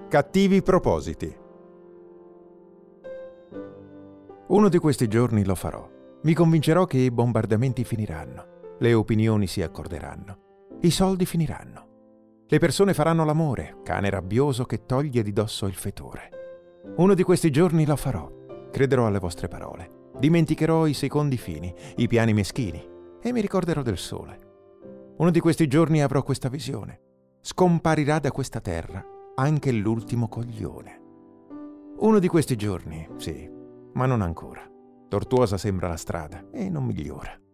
Cattivi propositi. Uno di questi giorni lo farò. Mi convincerò che i bombardamenti finiranno, le opinioni si accorderanno, i soldi finiranno. Le persone faranno l'amore, cane rabbioso che toglie di dosso il fetore. Uno di questi giorni lo farò. Crederò alle vostre parole. Dimenticherò i secondi fini, i piani meschini e mi ricorderò del sole. Uno di questi giorni avrò questa visione. Scomparirà da questa terra anche l'ultimo coglione. Uno di questi giorni, sì, ma non ancora. Tortuosa sembra la strada e non migliora.